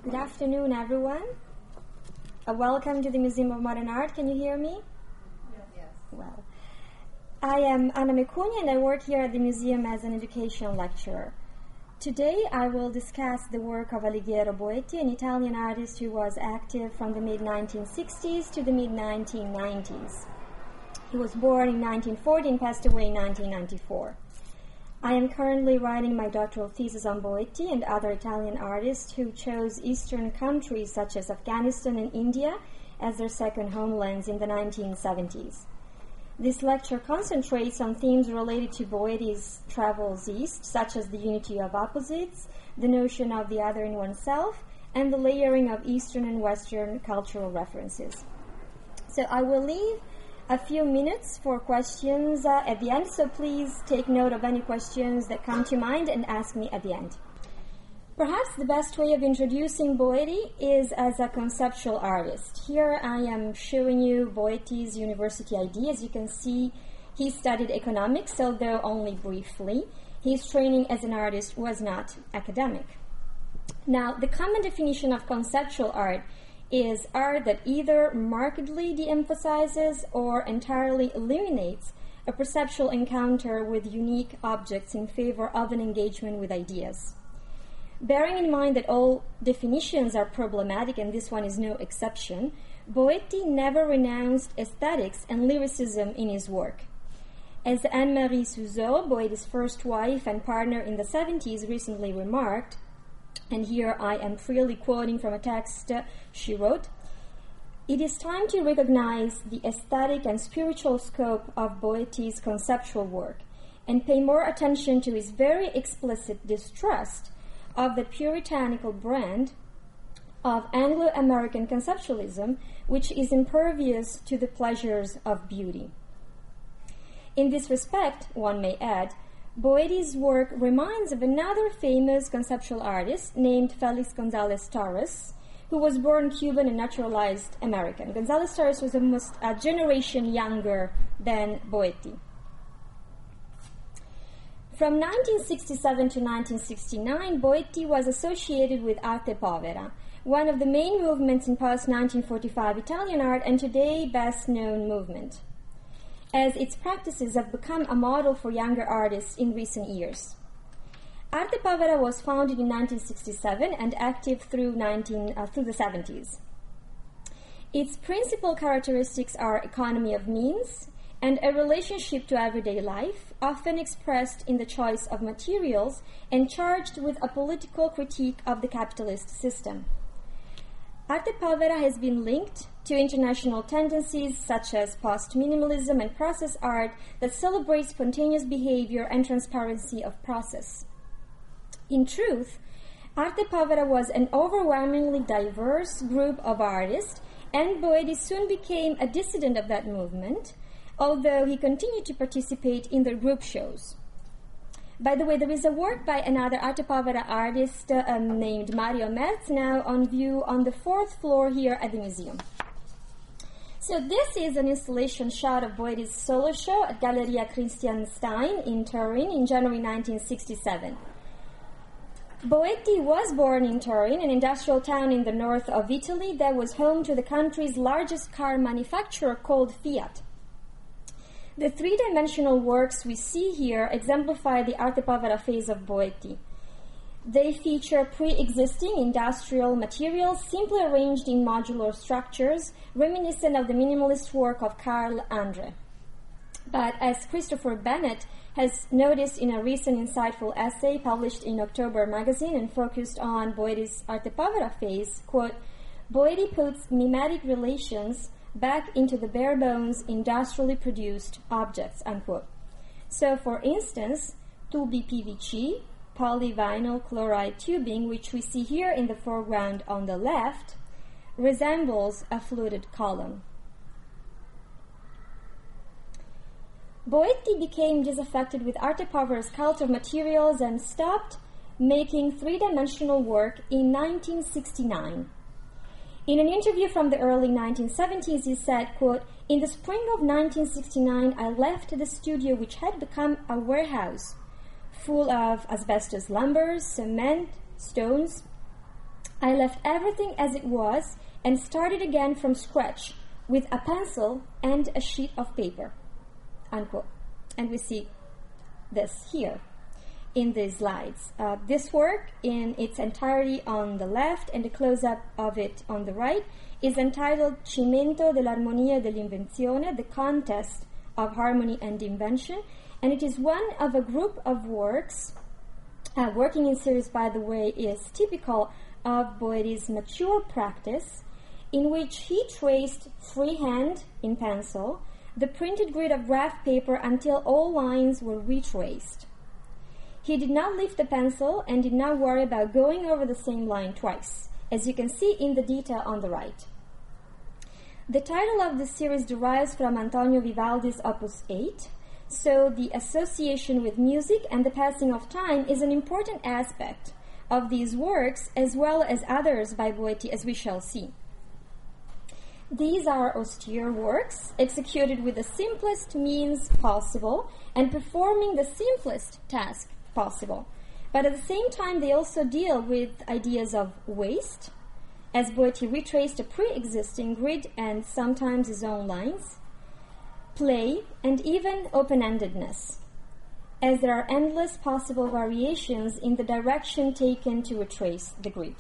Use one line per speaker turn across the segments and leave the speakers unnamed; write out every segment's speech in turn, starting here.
Good afternoon, everyone. Welcome to the Museum of Modern Art. Can you hear me?
Yes.
Well, I am Anna Mecuni and I work here at the museum as an educational lecturer. Today I will discuss the work of Alighiero Boetti, an Italian artist who was active from the mid-1960s to the mid-1990s. He was born in 1940 and passed away in 1994. I am currently writing my doctoral thesis on Boetti and other Italian artists who chose Eastern countries such as Afghanistan and India as their second homelands in the 1970s. This lecture concentrates on themes related to Boetti's travels east, such as the unity of opposites, the notion of the other in oneself, and the layering of Eastern and Western cultural references. So I will leave a few minutes for questions at the end, so please take note of any questions that come to mind and ask me at the end. Perhaps the best way of introducing Boetti is as a conceptual artist. Here I am showing you Boetti's university ID. As you can see, he studied economics, although only briefly. His training as an artist was not academic. Now, the common definition of conceptual art is art that either markedly de-emphasizes or entirely eliminates a perceptual encounter with unique objects in favor of an engagement with ideas. Bearing in mind that all definitions are problematic, and this one is no exception, Boetti never renounced aesthetics and lyricism in his work. As Anne-Marie Suzot, Boetti's first wife and partner in the 70s, recently remarked, and here I am freely quoting from a text she wrote, "It is time to recognize the aesthetic and spiritual scope of Boetti's conceptual work and pay more attention to his very explicit distrust of the puritanical brand of Anglo-American conceptualism, which is impervious to the pleasures of beauty." In this respect, one may add, Boetti's work reminds of another famous conceptual artist named Felix González Torres, who was born Cuban and naturalized American. González Torres was almost a generation younger than Boetti. From 1967 to 1969, Boetti was associated with Arte Povera, one of the main movements in post-1945 Italian art and today best-known movement, as its practices have become a model for younger artists in recent years. Arte Povera was founded in 1967 and active through the 70s. Its principal characteristics are economy of means and a relationship to everyday life, often expressed in the choice of materials and charged with a political critique of the capitalist system. Arte Povera has been linked to international tendencies such as post-minimalism and process art that celebrate spontaneous behavior and transparency of process. In truth, Arte Povera was an overwhelmingly diverse group of artists, and Boetti soon became a dissident of that movement, although he continued to participate in their group shows. By the way, there is a work by another Arte Povera artist named Mario Merz now on view on the 4th floor here at the museum. So this is an installation shot of Boetti's solo show at Galleria Christian Stein in Turin in January 1967. Boetti was born in Turin, an industrial town in the north of Italy that was home to the country's largest car manufacturer called Fiat. The three-dimensional works we see here exemplify the Arte Povera phase of Boetti. They feature pre-existing industrial materials simply arranged in modular structures, reminiscent of the minimalist work of Carl Andre. But as Christopher Bennett has noticed in a recent insightful essay published in October magazine and focused on Boetti's Arte Povera phase, quote, "Boetti puts mimetic relations back into the bare-bones industrially produced objects," unquote. So, for instance, tubi PVC, polyvinyl chloride tubing, which we see here in the foreground on the left, resembles a fluted column. Boetti became disaffected with Arte Povera's cult of materials and stopped making three-dimensional work in 1969. In an interview from the early 1970s, he said, quote, "In the spring of 1969, I left the studio, which had become a warehouse full of asbestos lumber, cement, stones. I left everything as it was and started again from scratch with a pencil and a sheet of paper, unquote. And we see this here in these slides. This work in its entirety on the left and the close-up of it on the right is entitled Cimento dell'armonia e dell'invenzione, the contest of harmony and invention, and it is one of a group of works. Working in series, by the way, is typical of Boetti's mature practice, in which he traced freehand in pencil the printed grid of graph paper until all lines were retraced. He did not lift the pencil and did not worry about going over the same line twice, as you can see in the detail on the right. The title of the series derives from Antonio Vivaldi's Opus 8, so the association with music and the passing of time is an important aspect of these works, as well as others by Boetti, as we shall see. These are austere works, executed with the simplest means possible and performing the simplest task possible. But at the same time, they also deal with ideas of waste, as Boetti retraced a pre-existing grid and sometimes his own lines, play, and even open-endedness, as there are endless possible variations in the direction taken to retrace the grid.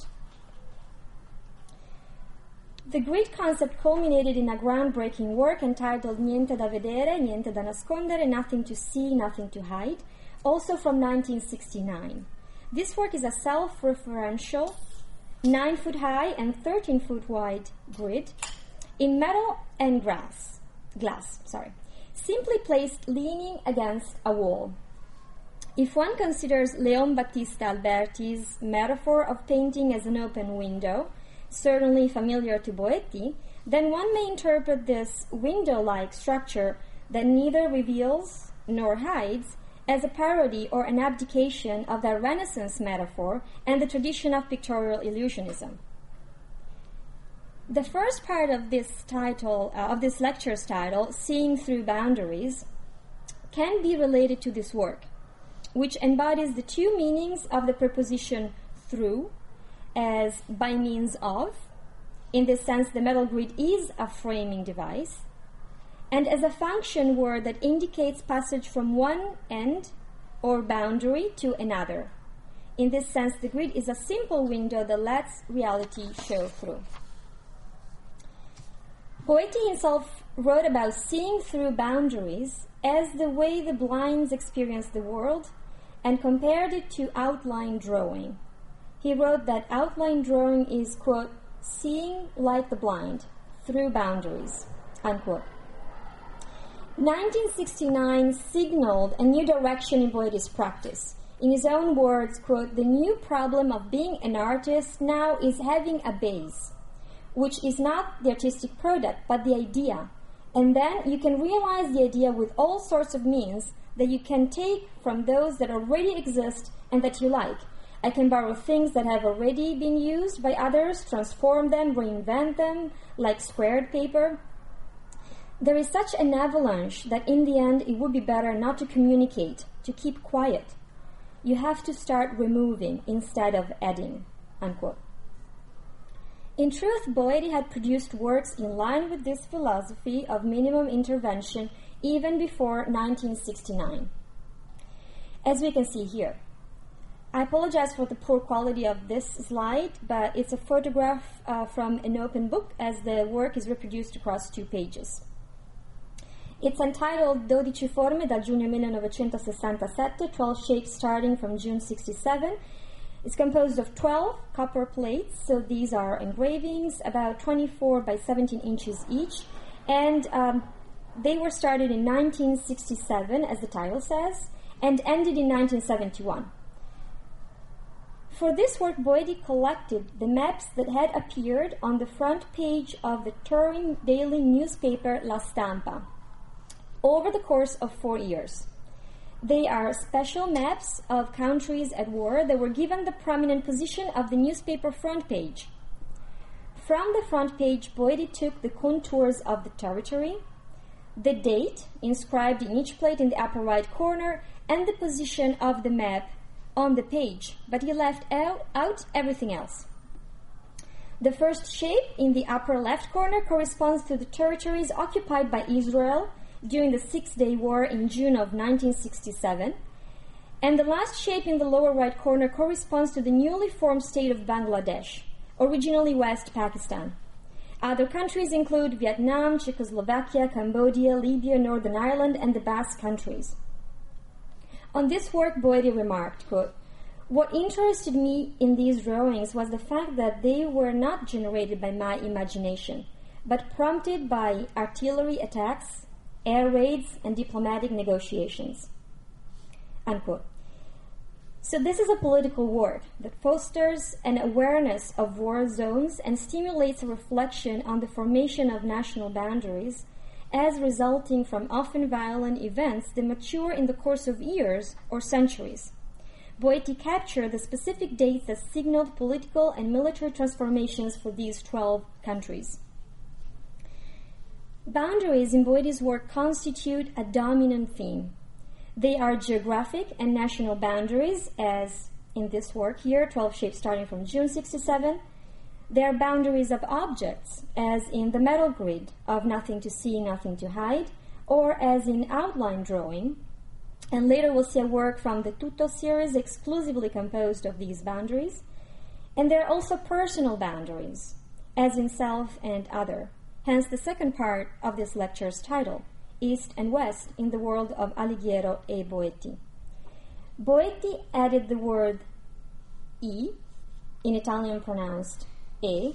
The grid concept culminated in a groundbreaking work entitled Niente da vedere, niente da nascondere, nothing to see, nothing to hide, also from 1969. This work is a self-referential, 9-foot high and 13-foot wide grid in metal and glass, simply placed leaning against a wall. If one considers Leon Battista Alberti's metaphor of painting as an open window, certainly familiar to Boetti, then one may interpret this window-like structure that neither reveals nor hides as a parody or an abdication of that Renaissance metaphor and the tradition of pictorial illusionism. The first part of this title, of this lecture's title, Seeing Through Boundaries, can be related to this work, which embodies the two meanings of the preposition through, as by means of. In this sense, the metal grid is a framing device, and as a function word that indicates passage from one end or boundary to another. In this sense, the grid is a simple window that lets reality show through. Boetti himself wrote about seeing through boundaries as the way the blinds experience the world and compared it to outline drawing. He wrote that outline drawing is, quote, seeing like the blind, through boundaries, unquote. 1969 signaled a new direction in Boetti's practice. In his own words, quote, the new problem of being an artist now is having a base, which is not the artistic product, but the idea. And then you can realize the idea with all sorts of means that you can take from those that already exist and that you like. I can borrow things that have already been used by others, transform them, reinvent them, like squared paper. There is such an avalanche that in the end it would be better not to communicate, to keep quiet. You have to start removing instead of adding, unquote. In truth, Boetti had produced works in line with this philosophy of minimum intervention even before 1969. As we can see here. I apologize for the poor quality of this slide, but it's a photograph from an open book as the work is reproduced across 2 pages. It's entitled 12 forme dal giugno 1967, 12 shapes starting from June 67. It's composed of 12 copper plates, so these are engravings, about 24 by 17 inches each, and they were started in 1967, as the title says, and ended in 1971. For this work, Boetti collected the maps that had appeared on the front page of the Turin daily newspaper La Stampa over the course of 4 years. They are special maps of countries at war that were given the prominent position of the newspaper front page. From the front page, Boetti took the contours of the territory, the date inscribed in each plate in the upper right corner, and the position of the map on the page, but he left out everything else. The first shape in the upper left corner corresponds to the territories occupied by Israel during the Six-Day War in June of 1967, and the last shape in the lower right corner corresponds to the newly formed state of Bangladesh, originally West Pakistan. Other countries include Vietnam, Czechoslovakia, Cambodia, Libya, Northern Ireland, and the Basque countries. On this work, Boeti remarked, quote, "What interested me in these drawings was the fact that they were not generated by my imagination, but prompted by artillery attacks, air raids, and diplomatic negotiations." Unquote. So this is a political work that fosters an awareness of war zones and stimulates a reflection on the formation of national boundaries as resulting from often violent events that mature in the course of years or centuries. Boeti captured the specific dates that signaled political and military transformations for these 12 countries. Boundaries in Boeti's work constitute a dominant theme. They are geographic and national boundaries, as in this work here, 12 shapes starting from June 67. They are boundaries of objects, as in the metal grid of Nothing to See, Nothing to Hide, or as in outline drawing. And later we'll see a work from the Tutto series exclusively composed of these boundaries. And there are also personal boundaries, as in self and other. Hence the second part of this lecture's title, East and West in the World of Alighiero e Boeti. Boeti added the word "e," in Italian pronounced "e,"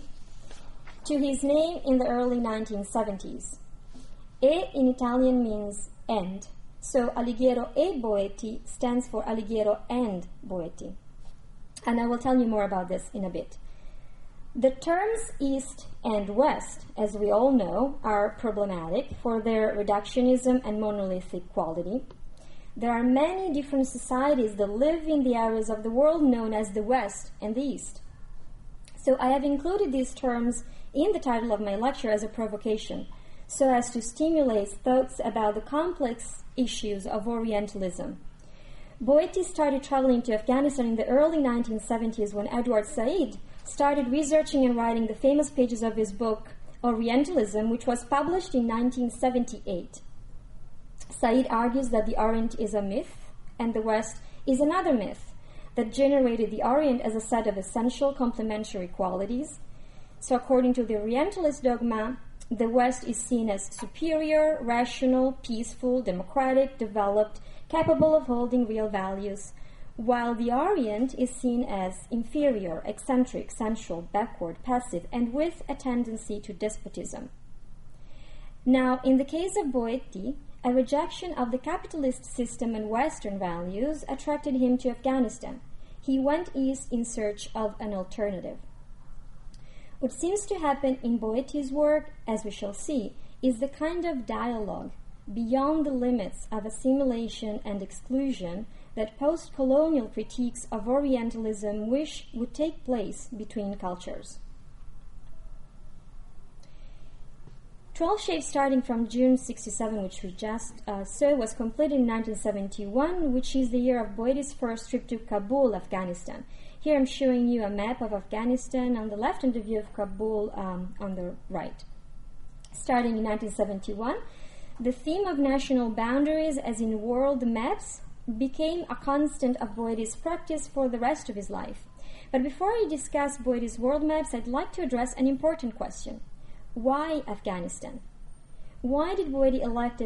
to his name in the early 1970s. "E" in Italian means "and," so Alighiero e Boeti stands for Alighiero and Boeti. And I will tell you more about this in a bit. The terms East and West, as we all know, are problematic for their reductionism and monolithic quality. There are many different societies that live in the areas of the world known as the West and the East. So I have included these terms in the title of my lecture as a provocation, so as to stimulate thoughts about the complex issues of Orientalism. Boeti started traveling to Afghanistan in the early 1970s when Edward Said started researching and writing the famous pages of his book Orientalism, which was published in 1978. Said argues that the Orient is a myth and the West is another myth that generated the Orient as a set of essential complementary qualities. So according to the Orientalist dogma, the West is seen as superior, rational, peaceful, democratic, developed, capable of holding real values, while the Orient is seen as inferior, eccentric, sensual, backward, passive, and with a tendency to despotism. Now, in the case of Boeti, a rejection of the capitalist system and Western values attracted him to Afghanistan. He went east in search of an alternative. What seems to happen in Boeti's work, as we shall see, is the kind of dialogue beyond the limits of assimilation and exclusion that post-colonial critiques of Orientalism wish would take place between cultures. 12 Shapes starting from June 67, which we just saw, was completed in 1971, which is the year of Boeti's first trip to Kabul, Afghanistan. Here I'm showing you a map of Afghanistan on the left and the view of Kabul on the right. Starting in 1971, the theme of national boundaries as in world maps became a constant of Boeti's practice for the rest of his life. But before I discuss Boeti's world maps, I'd like to address an important question. Why Afghanistan? Why did Boeti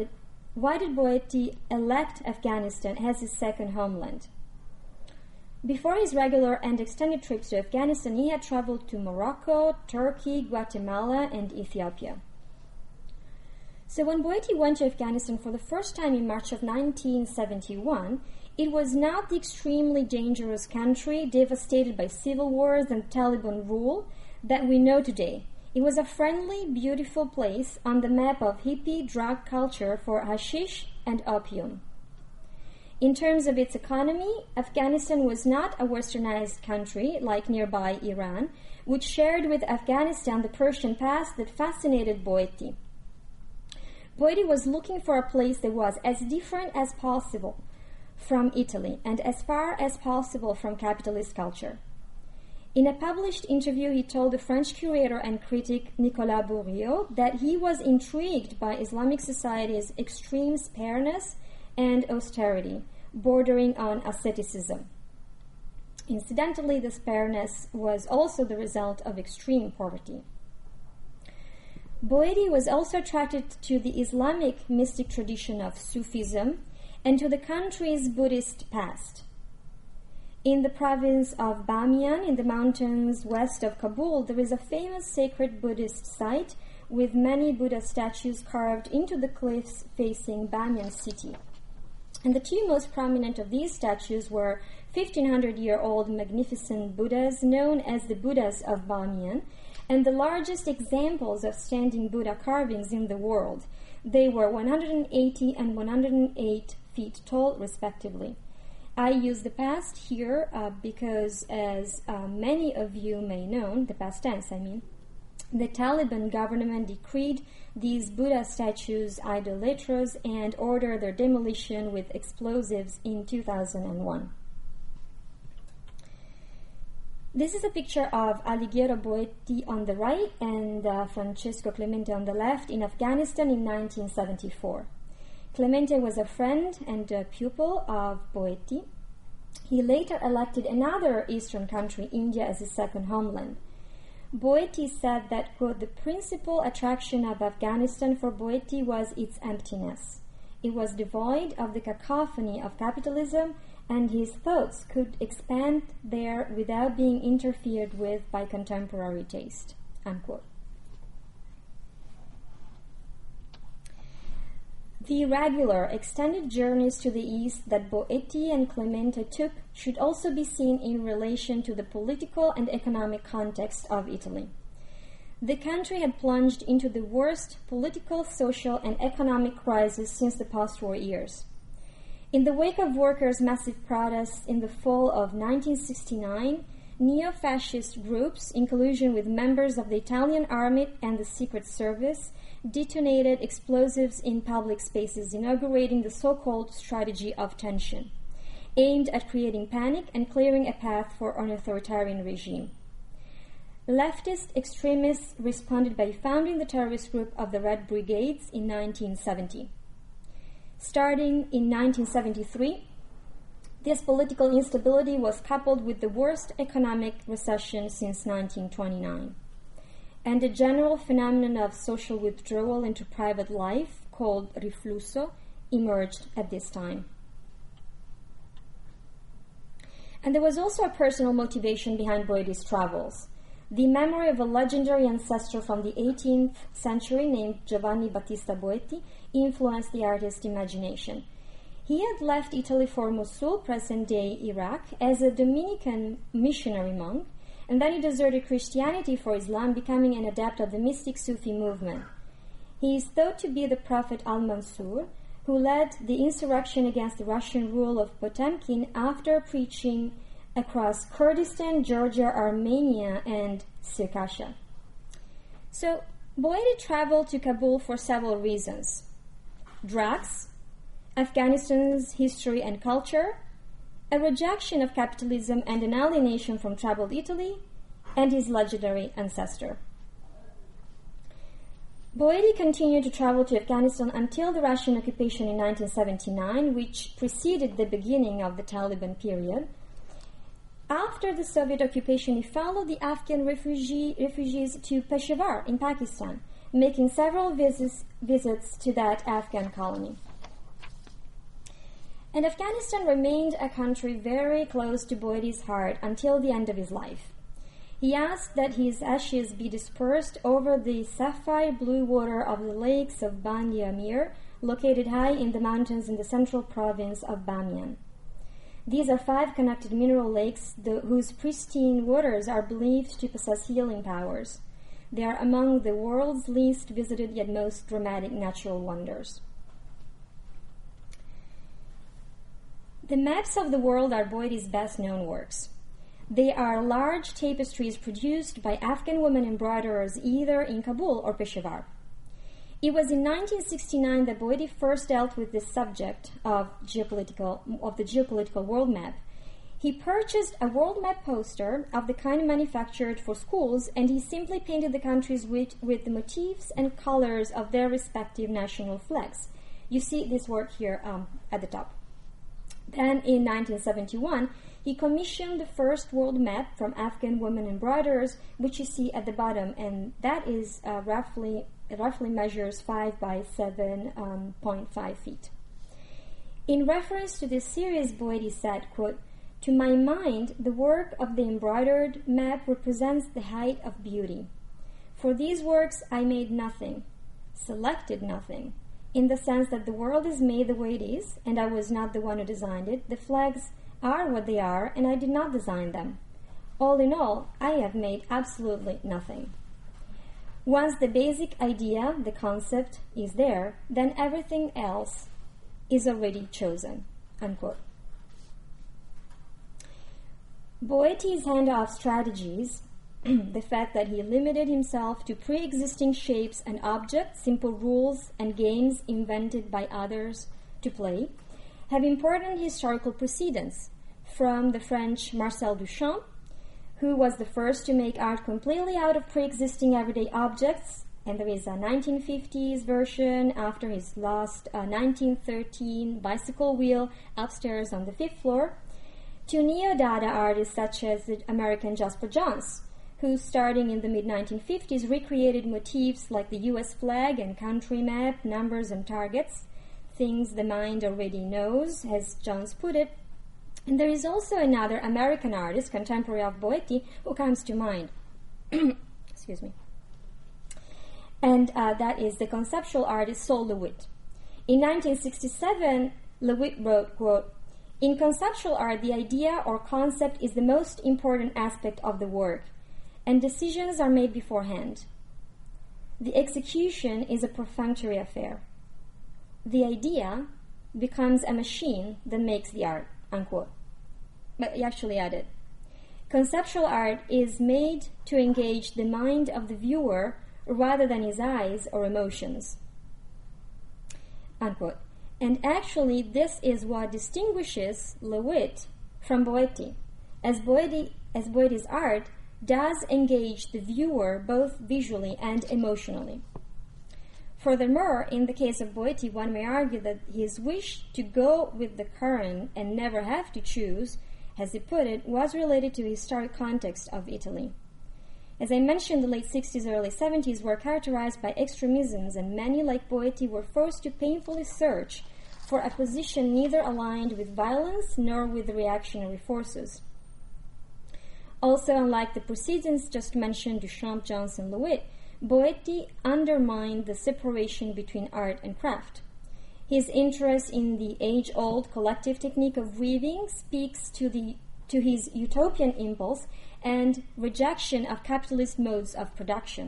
elect Afghanistan as his second homeland? Before his regular and extended trips to Afghanistan, he had traveled to Morocco, Turkey, Guatemala, and Ethiopia. So when Boeti went to Afghanistan for the first time in March of 1971, it was not the extremely dangerous country devastated by civil wars and Taliban rule that we know today. It was a friendly, beautiful place on the map of hippie drug culture for hashish and opium. In terms of its economy, Afghanistan was not a westernized country like nearby Iran, which shared with Afghanistan the Persian past that fascinated Boeti. Boeti was looking for a place that was as different as possible from Italy and as far as possible from capitalist culture. In a published interview, he told the French curator and critic Nicolas Bourriaud that he was intrigued by Islamic society's extreme spareness and austerity, bordering on asceticism. Incidentally, the spareness was also the result of extreme poverty. Boeti was also attracted to the Islamic mystic tradition of Sufism and to the country's Buddhist past. In the province of Bamiyan, in the mountains west of Kabul, there is a famous sacred Buddhist site with many Buddha statues carved into the cliffs facing Bamiyan city. And the two most prominent of these statues were 1,500-year-old magnificent Buddhas known as the Buddhas of Bamiyan, and the largest examples of standing Buddha carvings in the world. They were 180 and 108 feet tall, respectively. I use the past here because, as many of you may know, the past tense, the Taliban government decreed these Buddha statues idolatrous and ordered their demolition with explosives in 2001. This is a picture of Alighiero Boetti on the right and Francesco Clemente on the left in Afghanistan in 1974. Clemente was a friend and a pupil of Boetti. He later elected another eastern country, India, as his second homeland. Boetti said that, quote, the principal attraction of Afghanistan for Boetti was its emptiness. It was devoid of the cacophony of capitalism, and his thoughts could expand there without being interfered with by contemporary taste, unquote. The regular, extended journeys to the east that Boetti and Clemente took should also be seen in relation to the political and economic context of Italy. The country had plunged into the worst political, social, and economic crisis since the post-war years. In the wake of workers' massive protests in the fall of 1969, neo-fascist groups, in collusion with members of the Italian army and the Secret Service, detonated explosives in public spaces, inaugurating the so-called strategy of tension, aimed at creating panic and clearing a path for an authoritarian regime. Leftist extremists responded by founding the terrorist group of the Red Brigades in 1970. Starting in 1973, this political instability was coupled with the worst economic recession since 1929. And a general phenomenon of social withdrawal into private life, called riflusso, emerged at this time. And there was also a personal motivation behind Boetti's travels. The memory of a legendary ancestor from the 18th century named Giovanni Battista Boetti influenced the artist's imagination. He had left Italy for Mosul, present-day Iraq, as a Dominican missionary monk, and then he deserted Christianity for Islam, becoming an adept of the mystic Sufi movement. He is thought to be the prophet Al-Mansur, who led the insurrection against the Russian rule of Potemkin after preaching across Kurdistan, Georgia, Armenia, and Circassia. So, Boetti traveled to Kabul for several reasons: drugs, Afghanistan's history and culture, a rejection of capitalism and an alienation from troubled Italy, and his legendary ancestor. Boetti continued to travel to Afghanistan until the Russian occupation in 1979, which preceded the beginning of the Taliban period. After the Soviet occupation, he followed the Afghan refugees to Peshawar in Pakistan, making several visits to that Afghan colony. And Afghanistan remained a country very close to Boetti's heart until the end of his life. He asked that his ashes be dispersed over the sapphire blue water of the lakes of Bandi Amir, located high in the mountains in the central province of Bamiyan. These are 5 connected mineral lakes whose pristine waters are believed to possess healing powers. They are among the world's least visited yet most dramatic natural wonders. The maps of the world are Boetti's best-known works. They are large tapestries produced by Afghan women embroiderers either in Kabul or Peshawar. It was in 1969 that Boetti first dealt with this subject of the geopolitical world map. He purchased a world map poster of the kind manufactured for schools, and he simply painted the countries with the motifs and colors of their respective national flags. You see this work here at the top. Then in 1971, he commissioned the first world map from Afghan women embroiderers, which you see at the bottom, and that is roughly measures 5 by 7.5 feet. In reference to this series, Boeti said, quote, "To my mind, the work of the embroidered map represents the height of beauty. For these works, I made nothing, selected nothing, in the sense that the world is made the way it is, and I was not the one who designed it. The flags are what they are, and I did not design them. All in all, I have made absolutely nothing. Once the basic idea, the concept, is there, then everything else is already chosen." Unquote. Boeti's handoff strategies, the fact that he limited himself to pre-existing shapes and objects, simple rules and games invented by others to play, have important historical precedents from the French Marcel Duchamp, who was the first to make art completely out of pre-existing everyday objects, and there is a 1950s version after his lost 1913 bicycle wheel upstairs on the 5th floor, to neo-Dada artists such as the American Jasper Johns, who, starting in the mid-1950s, recreated motifs like the U.S. flag and country map, numbers and targets, things the mind already knows, as Johns put it. And there is also another American artist, contemporary of Boeti, who comes to mind. Excuse me. And that is the conceptual artist Sol LeWitt. In 1967, LeWitt wrote, quote, "In conceptual art, the idea or concept is the most important aspect of the work, and decisions are made beforehand. The execution is a perfunctory affair. The idea becomes a machine that makes the art." Unquote. But he actually added, "Conceptual art is made to engage the mind of the viewer rather than his eyes or emotions." Unquote. And actually, this is what distinguishes LeWitt from Boeti, as Boeti's art does engage the viewer both visually and emotionally. Furthermore, in the case of Boeti, one may argue that his wish to go with the current and never have to choose, as he put it, was related to the historic context of Italy. As I mentioned, the late 60s, early 70s were characterized by extremisms, and many, like Boeti, were forced to painfully search for a position neither aligned with violence nor with the reactionary forces. Also, unlike the precedents just mentioned, Duchamp, Johns, and LeWitt, Boeti undermined the separation between art and craft. His interest in the age-old collective technique of weaving speaks to his utopian impulse and rejection of capitalist modes of production.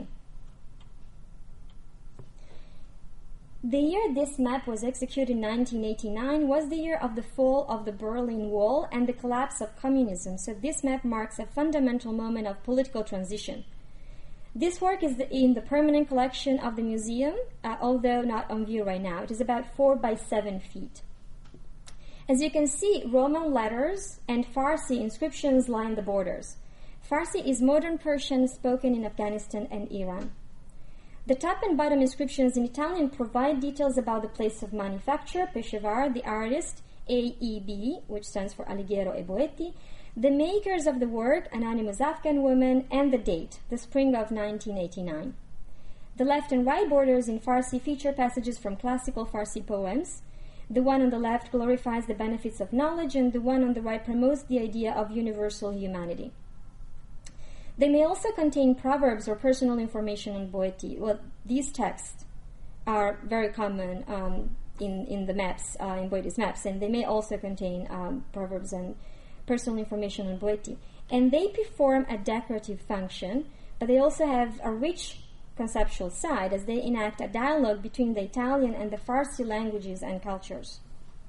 The year this map was executed in 1989 was the year of the fall of the Berlin Wall and the collapse of communism, so this map marks a fundamental moment of political transition. This work is in the permanent collection of the museum, although not on view right now. It is about 4 by 7 feet. As you can see, Roman letters and Farsi inscriptions line the borders. Farsi is modern Persian spoken in Afghanistan and Iran. The top and bottom inscriptions in Italian provide details about the place of manufacture, Peshawar, the artist, AEB, which stands for Alighiero e Boeti, the makers of the work, anonymous Afghan women, and the date, the spring of 1989. The left and right borders in Farsi feature passages from classical Farsi poems. The one on the left glorifies the benefits of knowledge, and the one on the right promotes the idea of universal humanity. They may also contain proverbs or personal information on Boeti. Well, these texts are very common in the maps, in Boeti's maps, and they may also contain proverbs and personal information on Boeti. And they perform a decorative function, but they also have a rich conceptual side as they enact a dialogue between the Italian and the Farsi languages and cultures.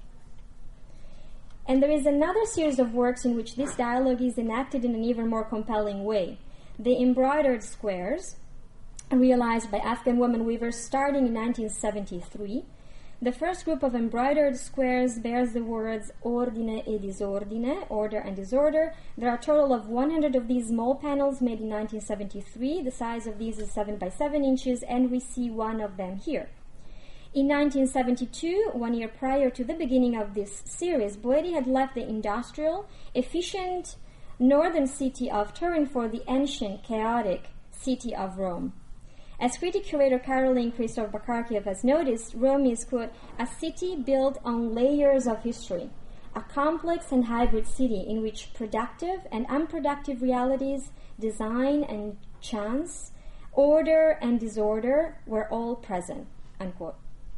And there is another series of works in which this dialogue is enacted in an even more compelling way. The embroidered squares, realized by Afghan women weavers starting in 1973, The first group of embroidered squares bears the words ordine e disordine, order and disorder. There are a total of 100 of these small panels made in 1973. The size of these is 7 by 7 inches, and we see one of them here. In 1972, 1 year prior to the beginning of this series, Boetti had left the industrial, efficient northern city of Turin for the ancient, chaotic city of Rome. As critic curator Caroline Christoph Bakarkiev has noticed, Rome is, quote, a city built on layers of history, a complex and hybrid city in which productive and unproductive realities, design and chance, order and disorder were all present, unquote.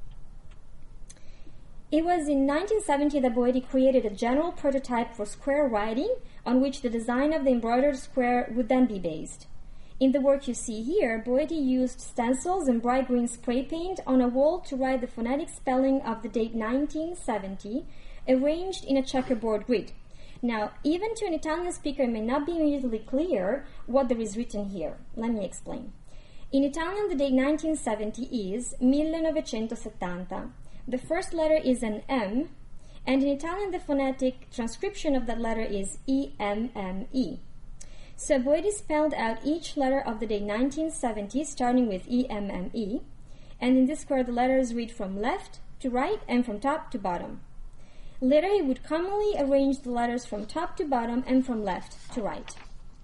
It was in 1970 that Boetti created a general prototype for square writing on which the design of the embroidered square would then be based. In the work you see here, Boetti used stencils and bright green spray paint on a wall to write the phonetic spelling of the date 1970, arranged in a checkerboard grid. Now, even to an Italian speaker, it may not be immediately clear what there is written here. Let me explain. In Italian, the date 1970 is 1970. The first letter is an M, and in Italian the phonetic transcription of that letter is E-M-M-E. So Boetti spelled out each letter of the date 1970, starting with E-M-M-E, and in this square the letters read from left to right and from top to bottom. Later he would commonly arrange the letters from top to bottom and from left to right.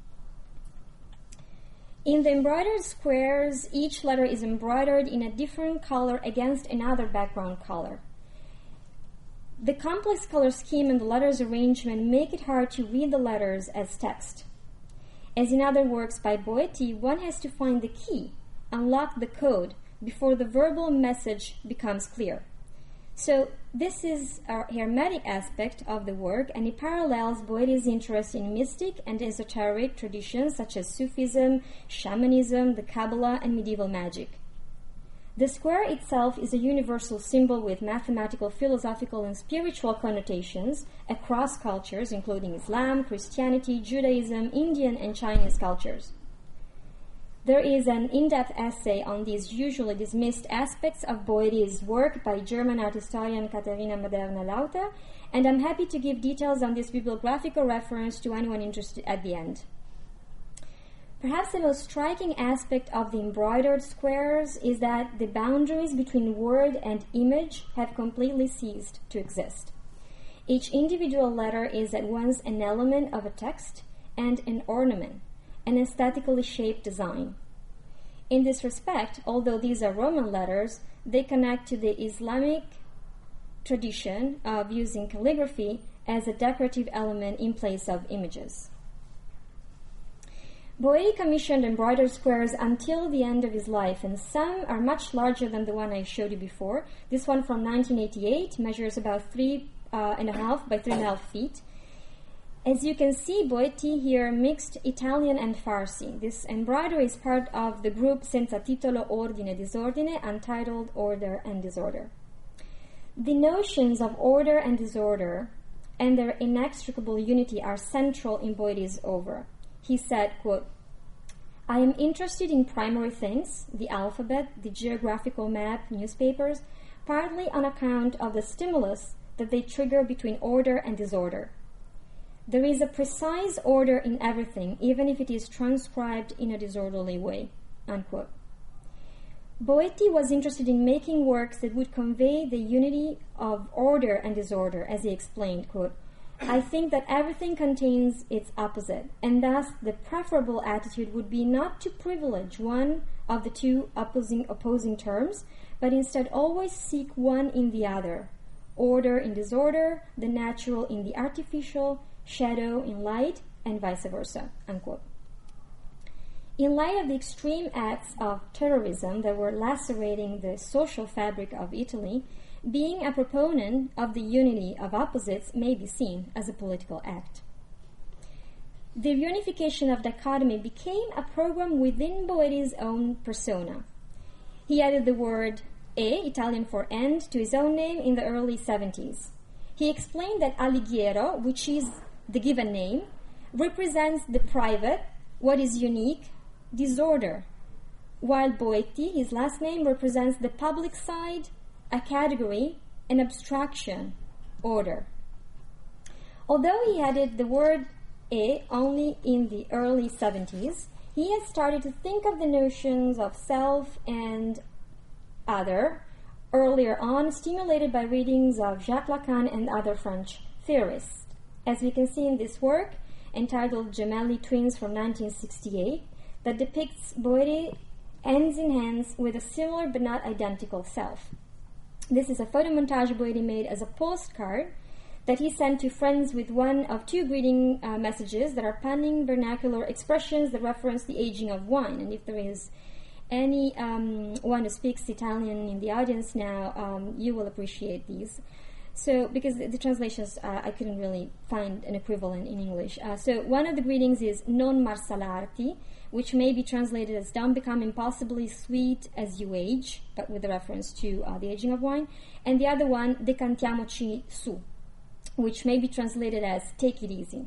In the embroidered squares, each letter is embroidered in a different color against another background color. The complex color scheme and the letters arrangement make it hard to read the letters as text. As in other works by Boetti, one has to find the key, unlock the code, before the verbal message becomes clear. So this is a hermetic aspect of the work, and it parallels Boetti's interest in mystic and esoteric traditions such as Sufism, shamanism, the Kabbalah, and medieval magic. The square itself is a universal symbol with mathematical, philosophical, and spiritual connotations across cultures, including Islam, Christianity, Judaism, Indian, and Chinese cultures. There is an in-depth essay on these usually dismissed aspects of Boetti's work by German art historian Katharina Maderna-Lauter, and I'm happy to give details on this bibliographical reference to anyone interested at the end. Perhaps the most striking aspect of the embroidered squares is that the boundaries between word and image have completely ceased to exist. Each individual letter is at once an element of a text and an ornament, an aesthetically shaped design. In this respect, although these are Roman letters, they connect to the Islamic tradition of using calligraphy as a decorative element in place of images. Boetti commissioned embroidered squares until the end of his life, and some are much larger than the one I showed you before. This one from 1988 measures about 3.5 by 3.5 feet. As you can see, Boetti here mixed Italian and Farsi. This embroidery is part of the group senza titolo ordine disordine, untitled Order and Disorder. The notions of order and disorder and their inextricable unity are central in Boetti's oeuvre. He said, quote, I am interested in primary things, the alphabet, the geographical map, newspapers, partly on account of the stimulus that they trigger between order and disorder. There is a precise order in everything, even if it is transcribed in a disorderly way, unquote. Boetti was interested in making works that would convey the unity of order and disorder, as he explained, quote, I think that everything contains its opposite, and thus the preferable attitude would be not to privilege one of the two opposing terms, but instead always seek one in the other, order in disorder, the natural in the artificial, shadow in light, and vice versa, unquote. In light of the extreme acts of terrorism that were lacerating the social fabric of Italy, being a proponent of the unity of opposites may be seen as a political act. The reunification of dichotomy became a program within Boetti's own persona. He added the word e, Italian for end, to his own name in the early 70s. He explained that Alighiero, which is the given name, represents the private, what is unique, disorder, while Boetti, his last name, represents the public side, a category, an abstraction, order. Although he added the word "e" only in the early 70s, he had started to think of the notions of self and other earlier on, stimulated by readings of Jacques Lacan and other French theorists. As we can see in this work, entitled Gemelli Twins from 1968, that depicts Boéry hands in hands with a similar but not identical self. This is a photomontage Boéry made as a postcard that he sent to friends with one of two greeting messages that are punning vernacular expressions that reference the aging of wine. And if there is any one who speaks Italian in the audience now, you will appreciate these. So, because the translations, I couldn't really find an equivalent in English. So one of the greetings is non marsalarti, which may be translated as don't become impossibly sweet as you age, but with a reference to the aging of wine. And the other one, decantiamoci su, which may be translated as take it easy.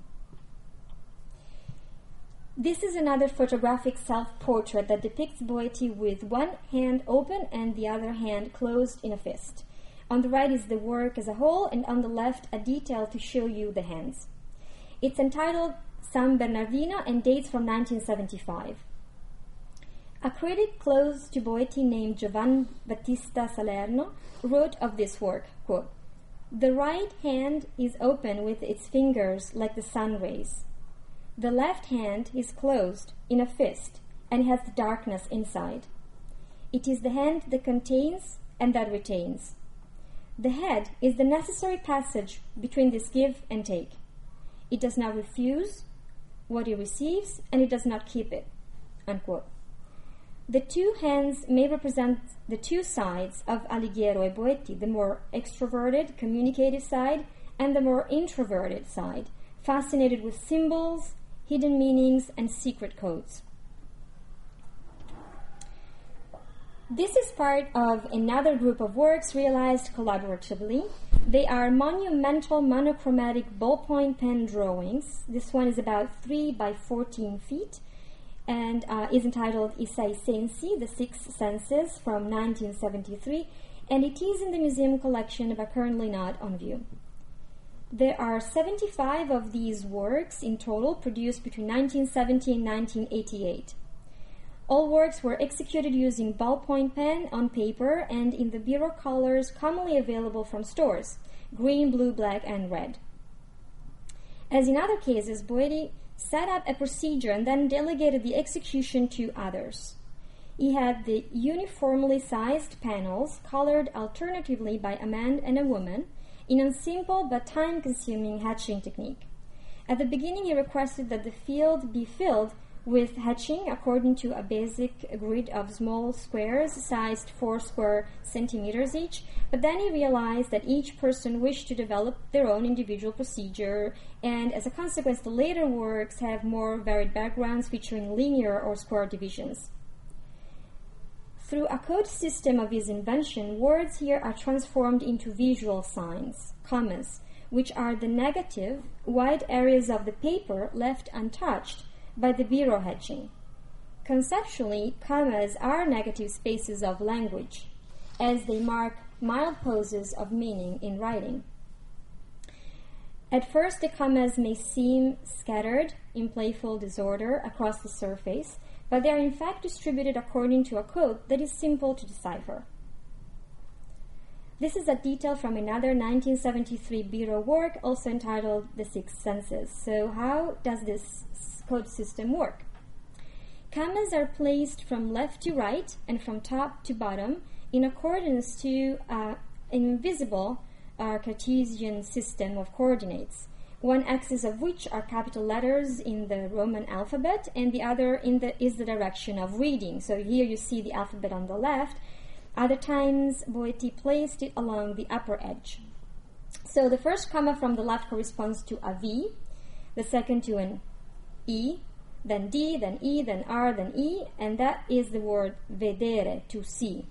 This is another photographic self-portrait that depicts Boéty with one hand open and the other hand closed in a fist. On the right is the work as a whole, and on the left a detail to show you the hands. It's entitled San Bernardino and dates from 1975. A critic close to Boéty named Giovan Battista Salerno wrote of this work, quote, "The right hand is open with its fingers like the sun rays. The left hand is closed in a fist and has the darkness inside. It is the hand that contains and that retains. The head is the necessary passage between this give and take. It does not refuse what it receives, and it does not keep it." Unquote. The two hands may represent the two sides of Alighiero e Boéty, the more extroverted, communicative side, and the more introverted side, fascinated with symbols, hidden meanings, and secret codes. This is part of another group of works realized collaboratively. They are monumental monochromatic ballpoint pen drawings. This one is about 3 by 14 feet and is entitled I Sei Sensi, The Six Senses, from 1973, and it is in the museum collection but currently not on view. There are 75 of these works in total produced between 1970 and 1988. All works were executed using ballpoint pen on paper and in the Biro colors commonly available from stores, green, blue, black, and red. As in other cases, Boéty set up a procedure and then delegated the execution to others. He had the uniformly sized panels colored alternatively by a man and a woman in a simple but time-consuming hatching technique. At the beginning, he requested that the field be filled with hatching according to a basic grid of small squares sized 4 square centimeters each, but then he realized that each person wished to develop their own individual procedure, and as a consequence the later works have more varied backgrounds featuring linear or square divisions. Through a code system of his invention, words here are transformed into visual signs, commas, which are the negative, white areas of the paper left untouched by the Biro hatching. Conceptually, commas are negative spaces of language, as they mark mild poses of meaning in writing. At first, the commas may seem scattered in playful disorder across the surface, but they are in fact distributed according to a code that is simple to decipher. This is a detail from another 1973 Biro work, also entitled The Six Senses. So how does this code system work? Commas are placed from left to right and from top to bottom in accordance to an invisible Cartesian system of coordinates, one axis of which are capital letters in the Roman alphabet and the other is the direction of reading. So here you see the alphabet on the left. Other times, Boéty placed it along the upper edge. So the first comma from the left corresponds to a V, the second to an E, then D, then E, then R, then E, and that is the word vedere, to see.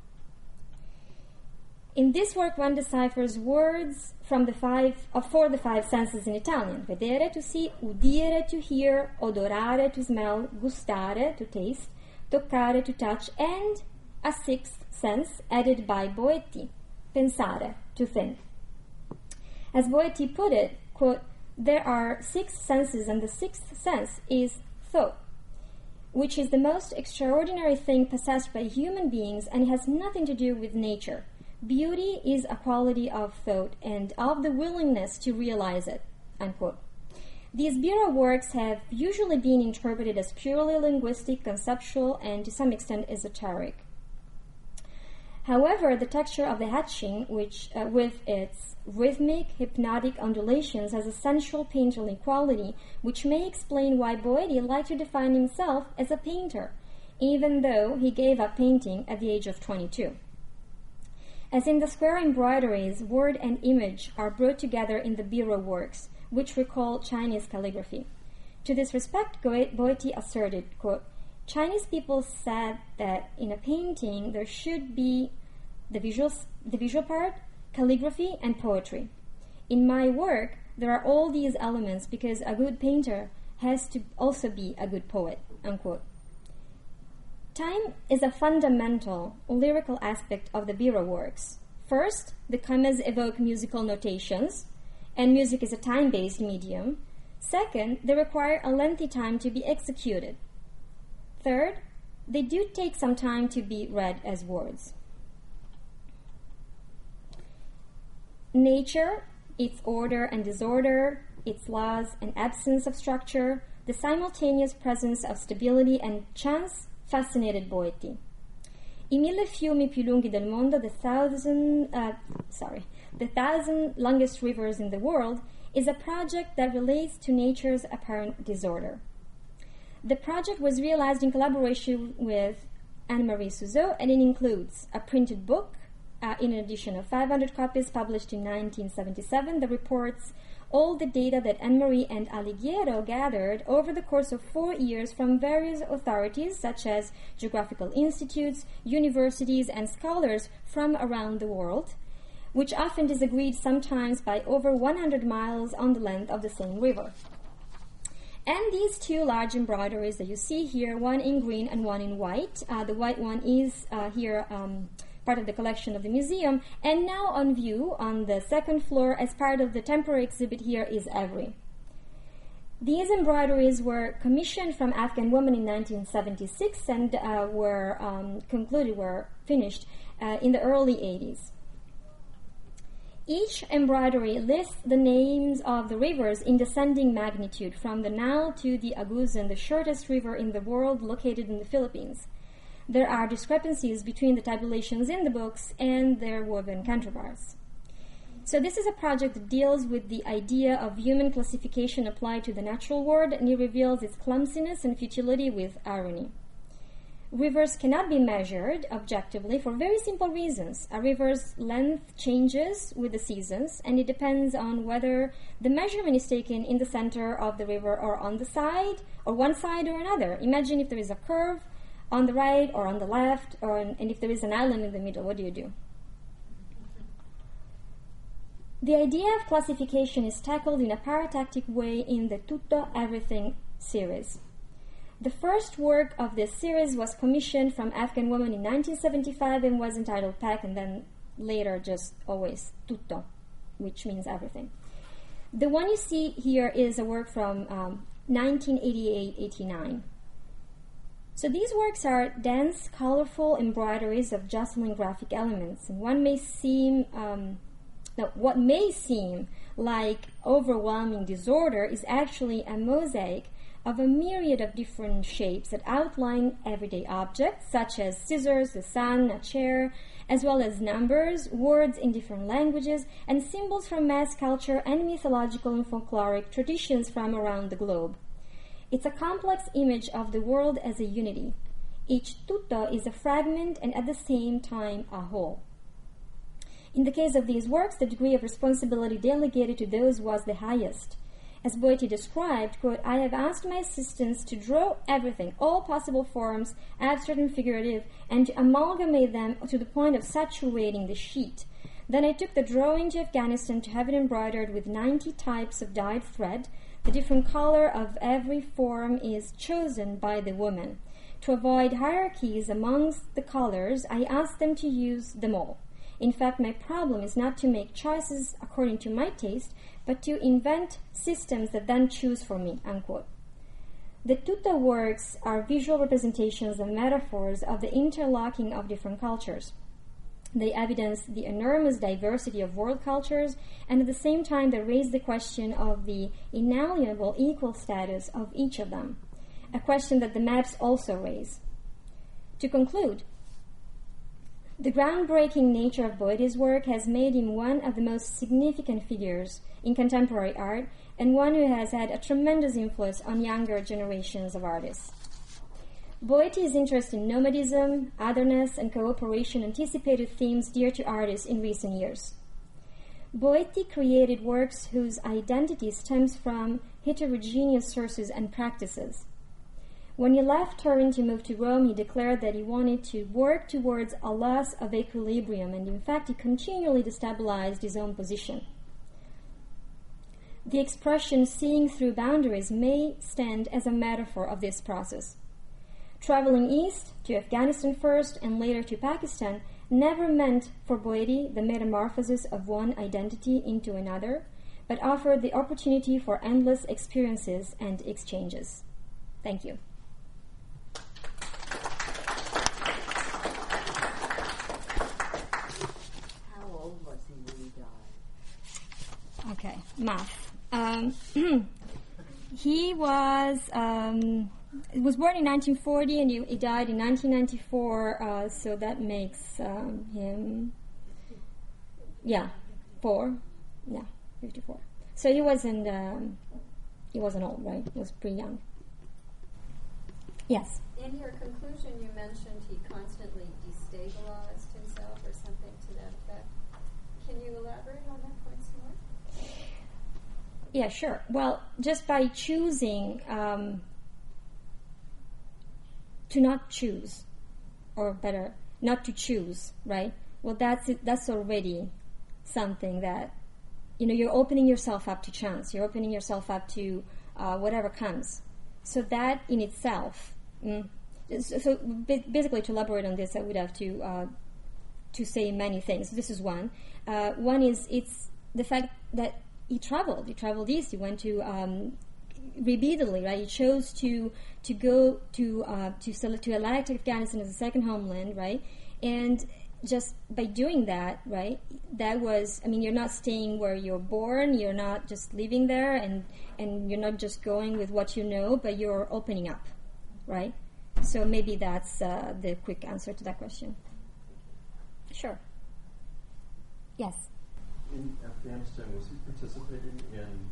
In this work, one deciphers words from for the five senses in Italian: vedere, to see; udire, to hear; odorare, to smell; gustare, to taste; toccare, to touch, and a sixth sense added by Boéty, pensare, to think. As Boeti put it, quote, there are 6 senses and the 6th sense is thought, which is the most extraordinary thing possessed by human beings and has nothing to do with nature. Beauty is a quality of thought and of the willingness to realize it, unquote. These Bira works have usually been interpreted as purely linguistic, conceptual, and to some extent esoteric. However, the texture of the hatching, which with its rhythmic, hypnotic undulations, has a sensual painterly quality, which may explain why Boeti liked to define himself as a painter, even though he gave up painting at the age of 22. As in the square embroideries, word and image are brought together in the Bira works, which recall Chinese calligraphy. To this respect, Boeti asserted, quote, Chinese people said that in a painting there should be the visual part, calligraphy, and poetry. In my work, there are all these elements because a good painter has to also be a good poet, unquote. Time is a fundamental lyrical aspect of the Bira works. First, the kames evoke musical notations, and music is a time-based medium. Second, they require a lengthy time to be executed. Third, they do take some time to be read as words. Nature, its order and disorder, its laws and absence of structure, the simultaneous presence of stability and chance fascinated Boeti. I 1000 fiumi più lunghi del mondo, the thousand longest rivers in the world, is a project that relates to nature's apparent disorder. The project was realized in collaboration with Anne-Marie Suzeau, and it includes a printed book, in an edition of 500 copies published in 1977, that reports all the data that Anne-Marie and Alighiero gathered over the course of 4 years from various authorities, such as geographical institutes, universities, and scholars from around the world, which often disagreed sometimes by over 100 miles on the length of the same river. And these 2 large embroideries that you see here, one in green and one in white. The white one is here part of the collection of the museum, and now on view on the 2nd floor as part of the temporary exhibit here is Evry. These embroideries were commissioned from Afghan women in 1976 and were finished in the early 80s. Each embroidery lists the names of the rivers in descending magnitude from the Nile to the Aguzan, the shortest river in the world located in the Philippines. There are discrepancies between the tabulations in the books and their woven counterparts. So this is a project that deals with the idea of human classification applied to the natural world, and it reveals its clumsiness and futility with irony. Rivers cannot be measured objectively for very simple reasons. A river's length changes with the seasons, and it depends on whether the measurement is taken in the center of the river or on the side, or one side or another. Imagine if there is a curve on the right or on the left, and if there is an island in the middle, what do you do? The idea of classification is tackled in a paratactic way in the Tutto Everything series. The first work of this series was commissioned from Afghan women in 1975 and was entitled Pack, and then later just always Tutto, which means everything. The one you see here is a work from 1988-89. So these works are dense, colorful embroideries of jostling graphic elements, and what may seem like overwhelming disorder is actually a mosaic of a myriad of different shapes that outline everyday objects, such as scissors, the sun, a chair, as well as numbers, words in different languages, and symbols from mass culture and mythological and folkloric traditions from around the globe. It's a complex image of the world as a unity. Each tutto is a fragment and at the same time a whole. In the case of these works, the degree of responsibility delegated to those was the highest. As Boeti described, quote, I have asked my assistants to draw everything, all possible forms, abstract and figurative, and to amalgamate them to the point of saturating the sheet. Then I took the drawing to Afghanistan to have it embroidered with 90 types of dyed thread. The different color of every form is chosen by the woman. To avoid hierarchies amongst the colors, I asked them to use them all. In fact, my problem is not to make choices according to my taste, but to invent systems that then choose for me, unquote. The Tutta works are visual representations and metaphors of the interlocking of different cultures. They evidence the enormous diversity of world cultures, and at the same time they raise the question of the inalienable equal status of each of them, a question that the maps also raise. To conclude, the groundbreaking nature of Boetti's work has made him one of the most significant figures in contemporary art, and one who has had a tremendous influence on younger generations of artists. Boetti's interest in nomadism, otherness, and cooperation anticipated themes dear to artists in recent years. Boetti created works whose identity stems from heterogeneous sources and practices. When he left Turin to move to Rome, he declared that he wanted to work towards a loss of equilibrium, and in fact he continually destabilized his own position. The expression "seeing through boundaries" may stand as a metaphor of this process. Traveling east to Afghanistan first and later to Pakistan never meant for Boetti the metamorphosis of one identity into another, but offered the opportunity for endless experiences and exchanges. Thank you.
How old was he when he died?
Okay, math. He was born in 1940 and he died in 1994, so that makes him, 54. So he wasn't old, right? He was pretty young. Yes?
In your conclusion, you mentioned he constantly destabilized himself or something to that effect. Can you elaborate on that point some more?
Yeah, sure. Well, just by choosing to not choose, or better, not to choose, right? Well, that's already something that, you're opening yourself up to chance. You're opening yourself up to whatever comes. So that in itself, so basically to elaborate on this, I would have to say many things. This is one. One is it's the fact that he traveled east. He went to repeatedly, right? He chose to go to elect Afghanistan as a second homeland, right? And just by doing that, right? That was, you're not staying where you're born. You're not just living there, and you're not just going with what you know, but you're opening up, right? So maybe that's the quick answer to that question. Sure. Yes.
In Afghanistan, was he participating in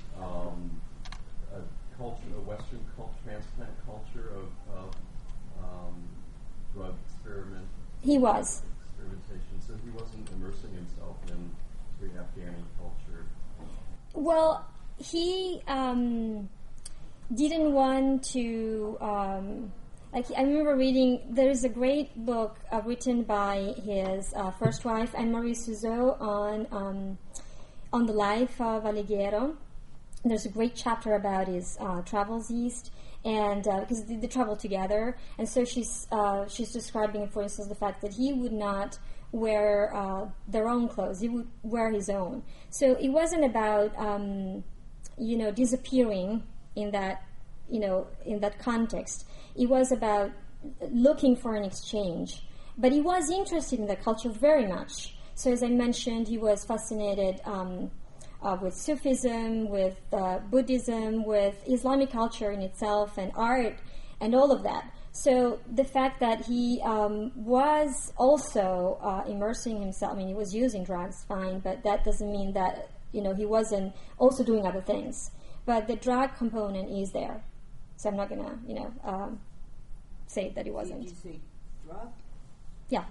a Western transplant culture of drug experiment?
He was.
Experimentation, so he wasn't immersing himself in the Afghani culture.
Well, he didn't want to. I remember reading. There is a great book written by his first wife, Anne-Marie Suzot, on the life of Alighiero. There's a great chapter about his travels east, and because they travel together, and so she's describing, for instance, the fact that he would not wear their own clothes; he would wear his own. So it wasn't about disappearing in that context. It was about looking for an exchange, but he was interested in the culture very much. So as I mentioned, he was fascinated with Sufism, with Buddhism, with Islamic culture in itself, and art, and all of that. So the fact that he was also immersing himself, he was using drugs, fine, but that doesn't mean that, he wasn't also doing other things. But the drug component is there. So I'm not going to, say that he wasn't.
Did you say drug?
Yeah.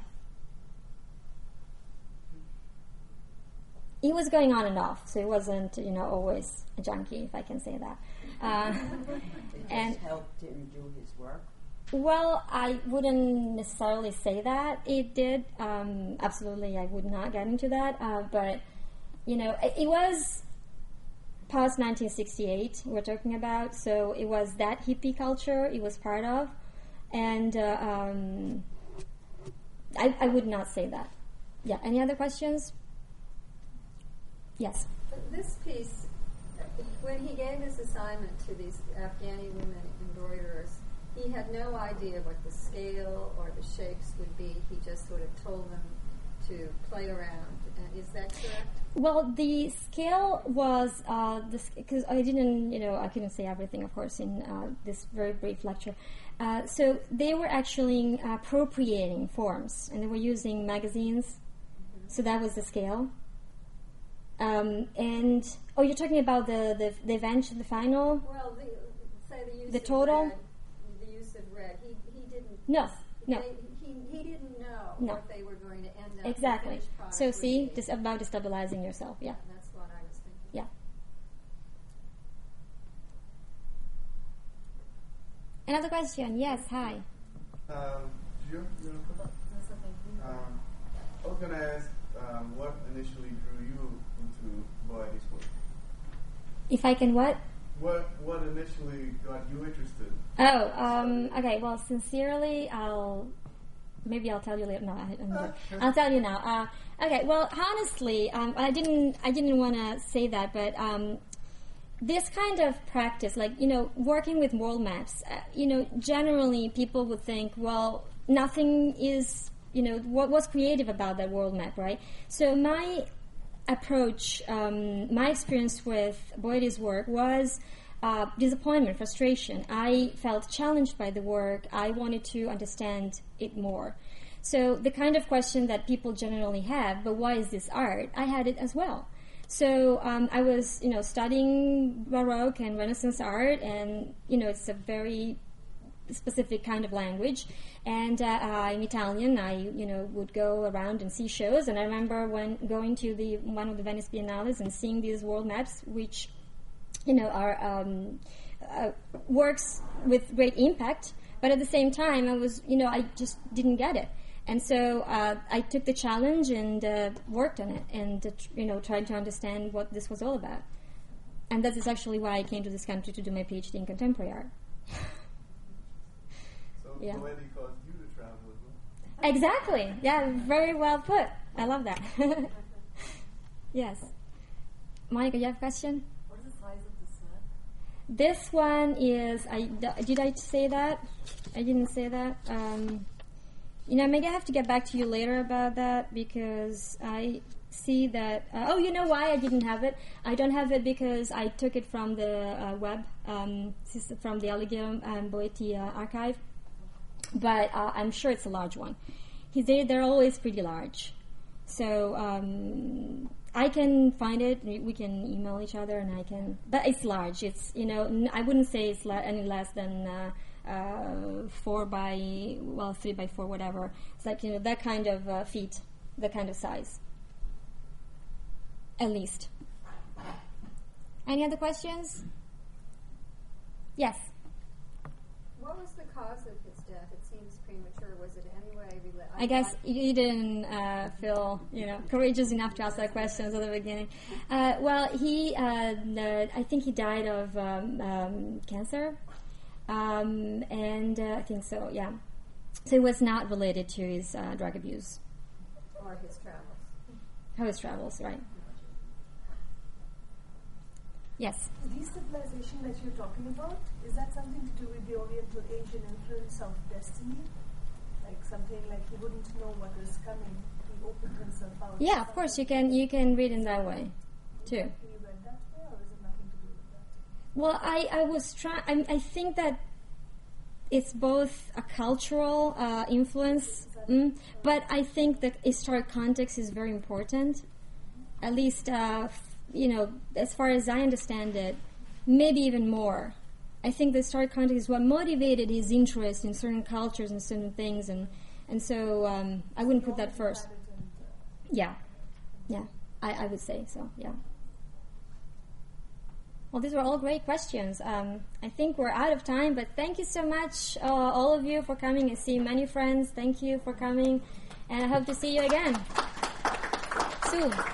He was going on and off, so he wasn't, always a junkie, if I can say that.
And helped him do his work?
Well, I wouldn't necessarily say that it did. Absolutely, I would not get into that. But, it was past 1968 we're talking about, so it was that hippie culture it was part of. And I would not say that. yeah, any other questions? Yes.
This piece, when he gave this assignment to these Afghani women embroiderers, he had no idea what the scale or the shapes would be. He just sort of told them to play around. Is that correct?
Well, the scale was because I didn't, I couldn't say everything, of course, in this very brief lecture. So they were actually appropriating forms, and they were using magazines. Mm-hmm. So that was the scale. And you're talking about the event, the final.
Well, say the use
the
of
total.
red, the use of red. He didn't.
No.
He didn't know what they were going to end up.
Exactly.
The finished product
So
would
see,
be.
this about destabilizing yourself. Yeah.
That's what I was thinking.
Yeah. Another question? Yes. Hi.
You I was going to ask, what initially drew you into Boetti's work?
If I can what?
What initially got you interested?
Oh, okay. Well, sincerely, I'll tell you later. No, I'll tell you now. Okay. Well, honestly, I didn't want to say that, but this kind of practice, like working with world maps, generally people would think, well, nothing is, what was creative about that world map, right? So my approach, my experience with Boetti's work was disappointment, frustration. I felt challenged by the work. I wanted to understand it more. So the kind of question that people generally have, but why is this art? I had it as well. So I was, studying Baroque and Renaissance art, and it's a very specific kind of language. And I'm Italian. I would go around and see shows. And I remember when going to one of the Venice Biennales and seeing these world maps, which are works with great impact. But at the same time, I was I just didn't get it. And so I took the challenge and worked on it, and tried to understand what this was all about. And that is actually why I came to this country to do my PhD in contemporary art.
So
Yeah.
Boetti caused you to travel as well?
Exactly. Yeah, very well put. I love that. Yes. Monica, you have a question?
What is the size of the set?
This one is. Did I say that? I didn't say that. Maybe I have to get back to you later about that, because I see that. You know why I didn't have it? I don't have it because I took it from the web, from the Alighiero Boetti archive. But I'm sure it's a large one. They're always pretty large. So I can find it. We can email each other, and I can. But it's large. It's I wouldn't say it's any less than 3 by 4, whatever. It's like that kind of feet, that kind of size. At least. Any other questions? Yes.
What was the cause of his death? It seems premature. Was it anyway related?
I guess you didn't feel, courageous enough to ask that questions at the beginning. Well, I think he died of cancer, and I think so. Yeah, so it was not related to his drug abuse
Or his travels.
or his travels, right? Yes.
Destabilization that you're talking about, is that something to do with the Oriental Asian influence of destiny? Like something like he wouldn't know what was coming, he opened himself out.
Yeah, of course you can read in that way too.
He read that way, or is it nothing to do with that?
Well, I was trying. I think that it's both a cultural influence, but I think the historic context is very important. At least, as far as I understand it, maybe even more. I think the historic context is what motivated his interest in certain cultures and certain things, and so I wouldn't put that first. Yeah, I would say so. Yeah. Well, these were all great questions. I think we're out of time, but thank you so much, all of you, for coming. I see many friends. Thank you for coming, and I hope to see you again soon.